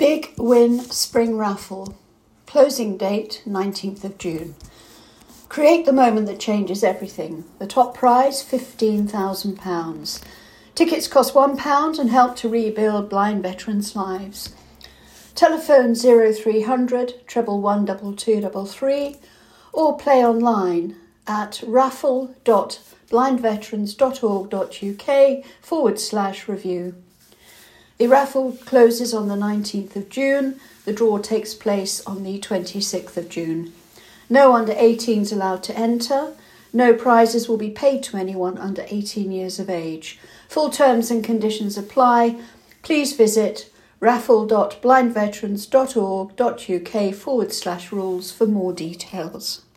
Big Win Spring Raffle. Closing date 19th of June. Create the moment that changes everything. The top prize, £15,000. Tickets cost £1 and help to rebuild blind veterans' lives. Telephone 0300 111 2233 or play online at raffle.blindveterans.org.uk/review. The raffle closes on the 19th of June. The draw takes place on the 26th of June. No under 18s allowed to enter. No prizes will be paid to anyone under 18 years of age. Full terms and conditions apply. Please visit raffle.blindveterans.org.uk/rules for more details.